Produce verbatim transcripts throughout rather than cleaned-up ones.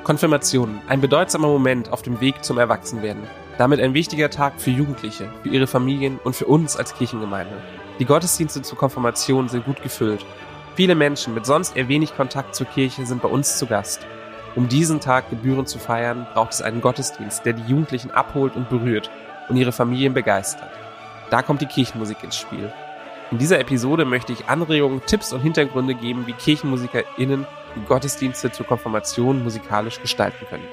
Konfirmation, ein bedeutsamer Moment auf dem Weg zum Erwachsenwerden. Damit ein wichtiger Tag für Jugendliche, für ihre Familien und für uns als Kirchengemeinde. Die Gottesdienste zur Konfirmation sind gut gefüllt. Viele Menschen mit sonst eher wenig Kontakt zur Kirche sind bei uns zu Gast. Um diesen Tag gebührend zu feiern, braucht es einen Gottesdienst, der die Jugendlichen abholt und berührt und ihre Familien begeistert. Da kommt die Kirchenmusik ins Spiel. In dieser Episode möchte ich Anregungen, Tipps und Hintergründe geben, wie KirchenmusikerInnen die Gottesdienste zur Konfirmation musikalisch gestalten können.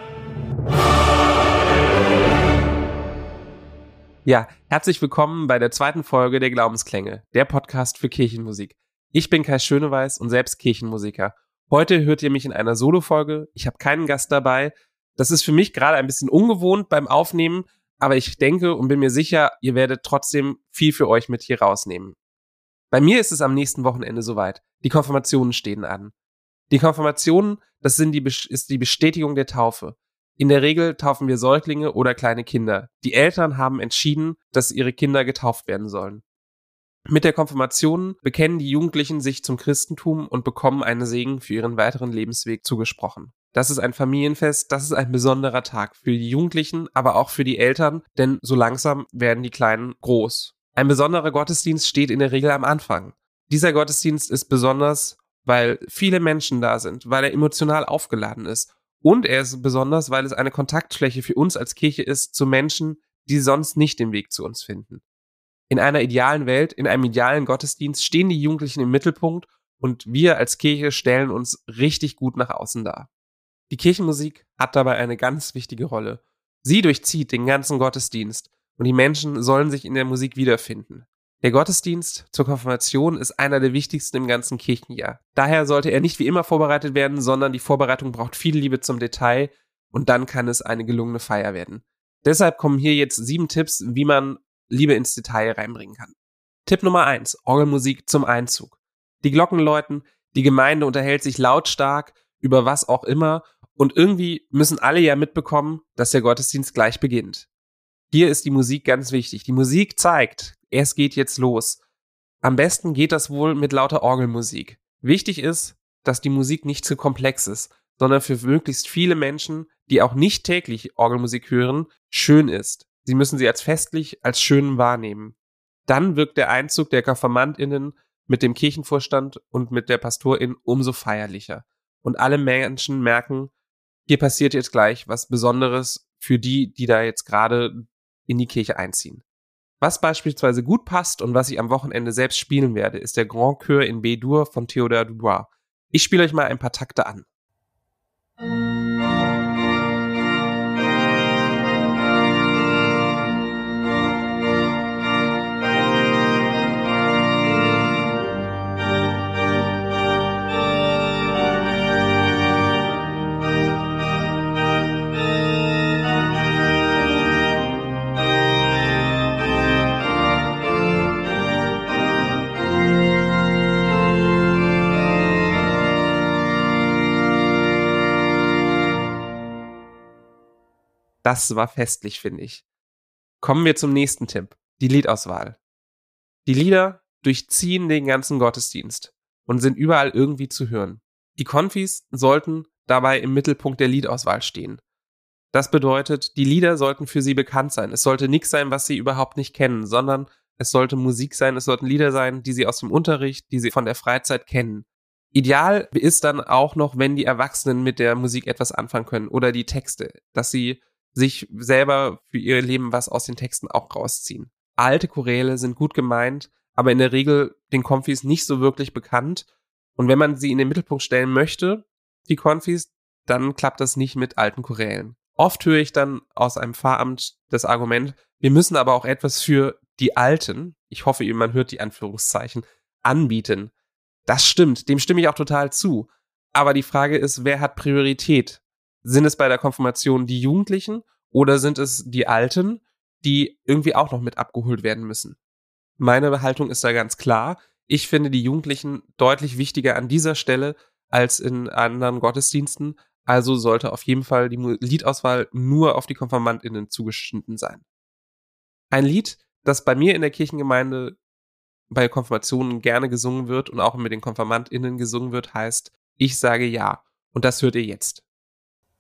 Ja, herzlich willkommen bei der zweiten Folge der Glaubensklänge, der Podcast für Kirchenmusik. Ich bin Kai Schöneweiß und selbst Kirchenmusiker. Heute hört ihr mich in einer Solo-Folge. Ich habe keinen Gast dabei. Das ist für mich gerade ein bisschen ungewohnt beim Aufnehmen, aber ich denke und bin mir sicher, ihr werdet trotzdem viel für euch mit hier rausnehmen. Bei mir ist es am nächsten Wochenende soweit. Die Konfirmationen stehen an. Die Konfirmationen, das sind die, ist die Bestätigung der Taufe. In der Regel taufen wir Säuglinge oder kleine Kinder. Die Eltern haben entschieden, dass ihre Kinder getauft werden sollen. Mit der Konfirmation bekennen die Jugendlichen sich zum Christentum und bekommen einen Segen für ihren weiteren Lebensweg zugesprochen. Das ist ein Familienfest, das ist ein besonderer Tag für die Jugendlichen, aber auch für die Eltern, denn so langsam werden die Kleinen groß. Ein besonderer Gottesdienst steht in der Regel am Anfang. Dieser Gottesdienst ist besonders, weil viele Menschen da sind, weil er emotional aufgeladen ist. Und er ist besonders, weil es eine Kontaktfläche für uns als Kirche ist zu Menschen, die sonst nicht den Weg zu uns finden. In einer idealen Welt, in einem idealen Gottesdienst stehen die Jugendlichen im Mittelpunkt und wir als Kirche stellen uns richtig gut nach außen dar. Die Kirchenmusik hat dabei eine ganz wichtige Rolle. Sie durchzieht den ganzen Gottesdienst und die Menschen sollen sich in der Musik wiederfinden. Der Gottesdienst zur Konfirmation ist einer der wichtigsten im ganzen Kirchenjahr. Daher sollte er nicht wie immer vorbereitet werden, sondern die Vorbereitung braucht viel Liebe zum Detail und dann kann es eine gelungene Feier werden. Deshalb kommen hier jetzt sieben Tipps, wie man Liebe ins Detail reinbringen kann. Tipp Nummer eins, Orgelmusik zum Einzug. Die Glocken läuten, die Gemeinde unterhält sich lautstark über was auch immer und irgendwie müssen alle ja mitbekommen, dass der Gottesdienst gleich beginnt. Hier ist die Musik ganz wichtig. Die Musik zeigt, es geht jetzt los. Am besten geht das wohl mit lauter Orgelmusik. Wichtig ist, dass die Musik nicht zu komplex ist, sondern für möglichst viele Menschen, die auch nicht täglich Orgelmusik hören, schön ist. Sie müssen sie als festlich, als schön wahrnehmen. Dann wirkt der Einzug der KonfirmandInnen mit dem Kirchenvorstand und mit der Pastorin umso feierlicher. Und alle Menschen merken, hier passiert jetzt gleich was Besonderes für die, die da jetzt gerade in die Kirche einziehen. Was beispielsweise gut passt und was ich am Wochenende selbst spielen werde, ist der Grand Chœur in B-Dur von Théodore Dubois. Ich spiele euch mal ein paar Takte an. Das war festlich, finde ich. Kommen wir zum nächsten Tipp, die Liedauswahl. Die Lieder durchziehen den ganzen Gottesdienst und sind überall irgendwie zu hören. Die Konfis sollten dabei im Mittelpunkt der Liedauswahl stehen. Das bedeutet, die Lieder sollten für sie bekannt sein. Es sollte nichts sein, was sie überhaupt nicht kennen, sondern es sollte Musik sein, es sollten Lieder sein, die sie aus dem Unterricht, die sie von der Freizeit kennen. Ideal ist dann auch noch, wenn die Erwachsenen mit der Musik etwas anfangen können oder die Texte, dass sie sich selber für ihr Leben was aus den Texten auch rausziehen. Alte Choräle sind gut gemeint, aber in der Regel den Konfis nicht so wirklich bekannt. Und wenn man sie in den Mittelpunkt stellen möchte, die Konfis, dann klappt das nicht mit alten Chorälen. Oft höre ich dann aus einem Pfarramt das Argument, wir müssen aber auch etwas für die Alten, ich hoffe, man hört die Anführungszeichen, anbieten. Das stimmt, dem stimme ich auch total zu. Aber die Frage ist, wer hat Priorität? Sind es bei der Konfirmation die Jugendlichen oder sind es die Alten, die irgendwie auch noch mit abgeholt werden müssen? Meine Haltung ist da ganz klar. Ich finde die Jugendlichen deutlich wichtiger an dieser Stelle als in anderen Gottesdiensten. Also sollte auf jeden Fall die Liedauswahl nur auf die KonfirmandInnen zugeschnitten sein. Ein Lied, das bei mir in der Kirchengemeinde bei Konfirmationen gerne gesungen wird und auch mit den KonfirmandInnen gesungen wird, heißt Ich sage ja. Und das hört ihr jetzt.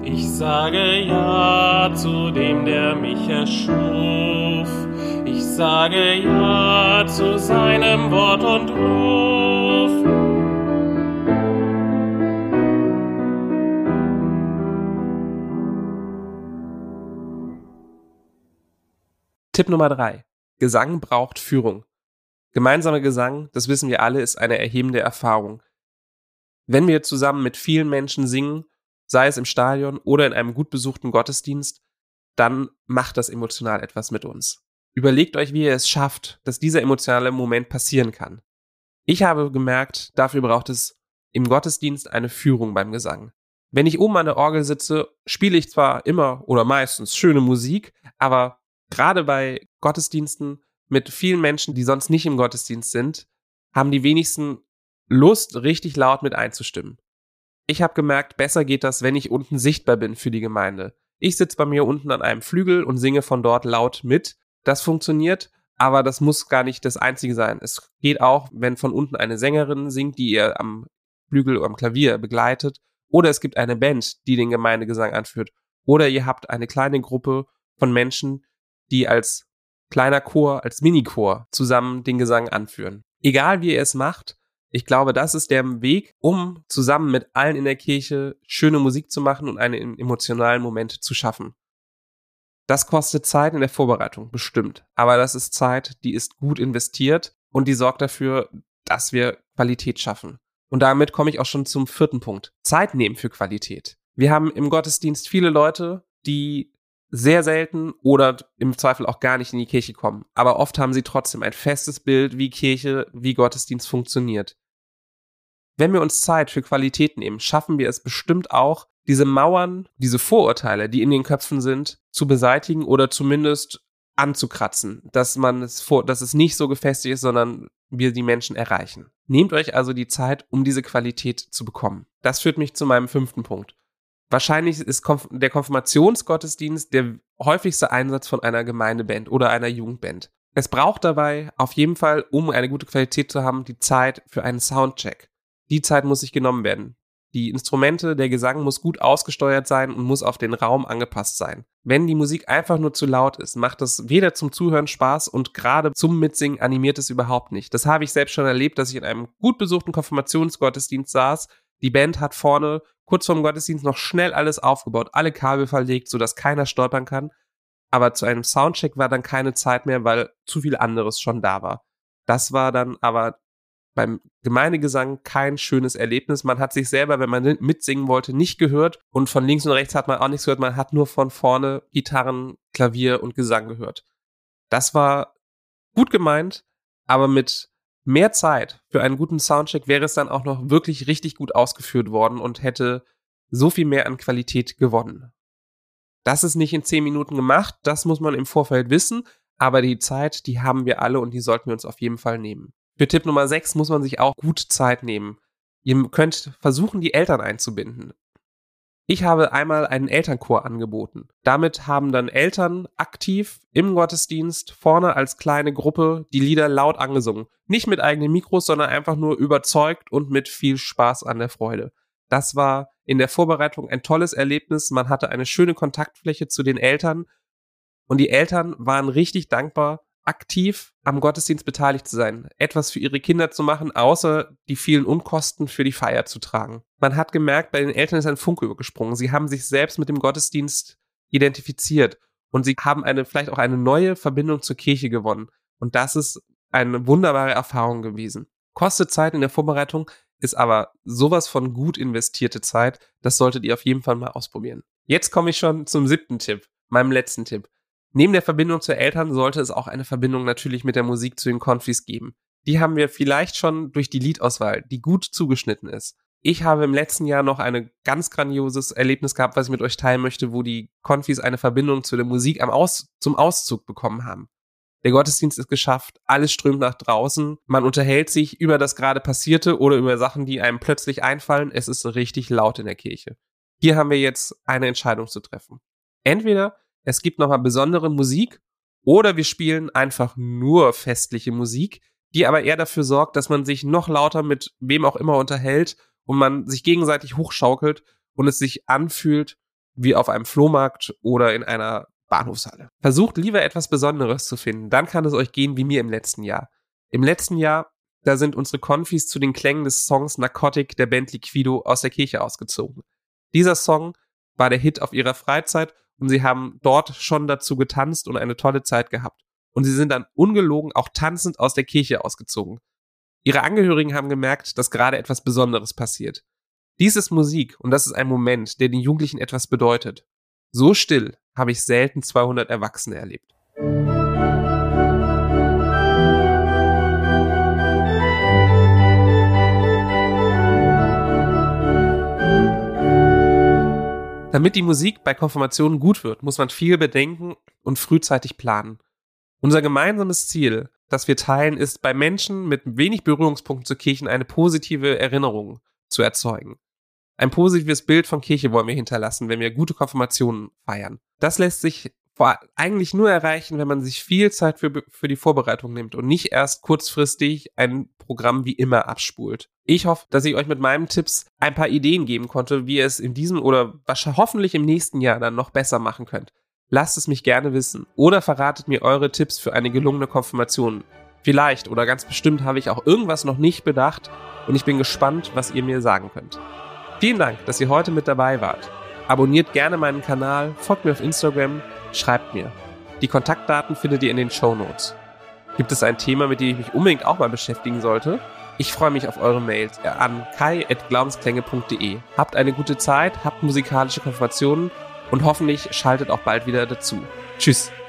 Ich sage ja zu dem, der mich erschuf. Ich sage ja zu seinem Wort und Ruf. Tipp Nummer drei. Gesang braucht Führung. Gemeinsamer Gesang, das wissen wir alle, ist eine erhebende Erfahrung. Wenn wir zusammen mit vielen Menschen singen, sei es im Stadion oder in einem gut besuchten Gottesdienst, dann macht das emotional etwas mit uns. Überlegt euch, wie ihr es schafft, dass dieser emotionale Moment passieren kann. Ich habe gemerkt, dafür braucht es im Gottesdienst eine Führung beim Gesang. Wenn ich oben an der Orgel sitze, spiele ich zwar immer oder meistens schöne Musik, aber gerade bei Gottesdiensten mit vielen Menschen, die sonst nicht im Gottesdienst sind, haben die wenigsten Lust, richtig laut mit einzustimmen. Ich habe gemerkt, besser geht das, wenn ich unten sichtbar bin für die Gemeinde. Ich sitze bei mir unten an einem Flügel und singe von dort laut mit. Das funktioniert, aber das muss gar nicht das Einzige sein. Es geht auch, wenn von unten eine Sängerin singt, die ihr am Flügel oder am Klavier begleitet, oder es gibt eine Band, die den Gemeindegesang anführt, oder ihr habt eine kleine Gruppe von Menschen, die als kleiner Chor, als Minichor zusammen den Gesang anführen. Egal wie ihr es macht, ich glaube, das ist der Weg, um zusammen mit allen in der Kirche schöne Musik zu machen und einen emotionalen Moment zu schaffen. Das kostet Zeit in der Vorbereitung, bestimmt. Aber das ist Zeit, die ist gut investiert und die sorgt dafür, dass wir Qualität schaffen. Und damit komme ich auch schon zum vierten Punkt. Zeit nehmen für Qualität. Wir haben im Gottesdienst viele Leute, die sehr selten oder im Zweifel auch gar nicht in die Kirche kommen. Aber oft haben sie trotzdem ein festes Bild, wie Kirche, wie Gottesdienst funktioniert. Wenn wir uns Zeit für Qualität nehmen, schaffen wir es bestimmt auch, diese Mauern, diese Vorurteile, die in den Köpfen sind, zu beseitigen oder zumindest anzukratzen, dass man es vor, dass es nicht so gefestigt ist, sondern wir die Menschen erreichen. Nehmt euch also die Zeit, um diese Qualität zu bekommen. Das führt mich zu meinem fünften Punkt. Wahrscheinlich ist Konf- der Konfirmationsgottesdienst der häufigste Einsatz von einer Gemeindeband oder einer Jugendband. Es braucht dabei auf jeden Fall, um eine gute Qualität zu haben, die Zeit für einen Soundcheck. Die Zeit muss sich genommen werden. Die Instrumente, der Gesang muss gut ausgesteuert sein und muss auf den Raum angepasst sein. Wenn die Musik einfach nur zu laut ist, macht das weder zum Zuhören Spaß und gerade zum Mitsingen animiert es überhaupt nicht. Das habe ich selbst schon erlebt, dass ich in einem gut besuchten Konfirmationsgottesdienst saß. Die Band hat vorne kurz vorm Gottesdienst noch schnell alles aufgebaut, alle Kabel verlegt, sodass keiner stolpern kann. Aber zu einem Soundcheck war dann keine Zeit mehr, weil zu viel anderes schon da war. Das war dann aber beim Gemeindegesang kein schönes Erlebnis. Man hat sich selber, wenn man mitsingen wollte, nicht gehört und von links und rechts hat man auch nichts gehört. Man hat nur von vorne Gitarren, Klavier und Gesang gehört. Das war gut gemeint, aber mit mehr Zeit für einen guten Soundcheck wäre es dann auch noch wirklich richtig gut ausgeführt worden und hätte so viel mehr an Qualität gewonnen. Das ist nicht in zehn Minuten gemacht, das muss man im Vorfeld wissen, aber die Zeit, die haben wir alle und die sollten wir uns auf jeden Fall nehmen. Für Tipp Nummer sechs muss man sich auch gut Zeit nehmen. Ihr könnt versuchen, die Eltern einzubinden. Ich habe einmal einen Elternchor angeboten. Damit haben dann Eltern aktiv im Gottesdienst vorne als kleine Gruppe die Lieder laut angesungen. Nicht mit eigenen Mikros, sondern einfach nur überzeugt und mit viel Spaß an der Freude. Das war in der Vorbereitung ein tolles Erlebnis. Man hatte eine schöne Kontaktfläche zu den Eltern und die Eltern waren richtig dankbar, aktiv am Gottesdienst beteiligt zu sein, etwas für ihre Kinder zu machen, außer die vielen Unkosten für die Feier zu tragen. Man hat gemerkt, bei den Eltern ist ein Funke übergesprungen. Sie haben sich selbst mit dem Gottesdienst identifiziert und sie haben eine vielleicht auch eine neue Verbindung zur Kirche gewonnen. Und das ist eine wunderbare Erfahrung gewesen. Kostet Zeit in der Vorbereitung, ist aber sowas von gut investierte Zeit. Das solltet ihr auf jeden Fall mal ausprobieren. Jetzt komme ich schon zum siebten Tipp, meinem letzten Tipp. Neben der Verbindung zu Eltern sollte es auch eine Verbindung natürlich mit der Musik zu den Konfis geben. Die haben wir vielleicht schon durch die Liedauswahl, die gut zugeschnitten ist. Ich habe im letzten Jahr noch ein ganz grandioses Erlebnis gehabt, was ich mit euch teilen möchte, wo die Konfis eine Verbindung zu der Musik am Aus- zum Auszug bekommen haben. Der Gottesdienst ist geschafft, alles strömt nach draußen, man unterhält sich über das gerade Passierte oder über Sachen, die einem plötzlich einfallen. Es ist richtig laut in der Kirche. Hier haben wir jetzt eine Entscheidung zu treffen. Entweder es gibt nochmal besondere Musik oder wir spielen einfach nur festliche Musik, die aber eher dafür sorgt, dass man sich noch lauter mit wem auch immer unterhält und man sich gegenseitig hochschaukelt und es sich anfühlt wie auf einem Flohmarkt oder in einer Bahnhofshalle. Versucht lieber etwas Besonderes zu finden, dann kann es euch gehen wie mir im letzten Jahr. Im letzten Jahr, da sind unsere Konfis zu den Klängen des Songs Narcotic der Band Liquido aus der Kirche ausgezogen. Dieser Song war der Hit auf ihrer Freizeit und sie haben dort schon dazu getanzt und eine tolle Zeit gehabt. Und sie sind dann ungelogen auch tanzend aus der Kirche ausgezogen. Ihre Angehörigen haben gemerkt, dass gerade etwas Besonderes passiert. Dies ist Musik und das ist ein Moment, der den Jugendlichen etwas bedeutet. So still habe ich selten zweihundert Erwachsene erlebt. Damit die Musik bei Konfirmationen gut wird, muss man viel bedenken und frühzeitig planen. Unser gemeinsames Ziel, das wir teilen, ist, bei Menschen mit wenig Berührungspunkten zu Kirchen eine positive Erinnerung zu erzeugen. Ein positives Bild von Kirche wollen wir hinterlassen, wenn wir gute Konfirmationen feiern. Das lässt sich eigentlich nur erreichen, wenn man sich viel Zeit für, für die Vorbereitung nimmt und nicht erst kurzfristig ein Programm wie immer abspult. Ich hoffe, dass ich euch mit meinen Tipps ein paar Ideen geben konnte, wie ihr es in diesem oder wahrscheinlich hoffentlich im nächsten Jahr dann noch besser machen könnt. Lasst es mich gerne wissen oder verratet mir eure Tipps für eine gelungene Konfirmation. Vielleicht oder ganz bestimmt habe ich auch irgendwas noch nicht bedacht und ich bin gespannt, was ihr mir sagen könnt. Vielen Dank, dass ihr heute mit dabei wart. Abonniert gerne meinen Kanal, folgt mir auf Instagram, schreibt mir. Die Kontaktdaten findet ihr in den Shownotes. Gibt es ein Thema, mit dem ich mich unbedingt auch mal beschäftigen sollte? Ich freue mich auf eure Mails an kai at glaubensklänge punkt de. Habt eine gute Zeit, habt musikalische Konfirmationen und hoffentlich schaltet auch bald wieder dazu. Tschüss!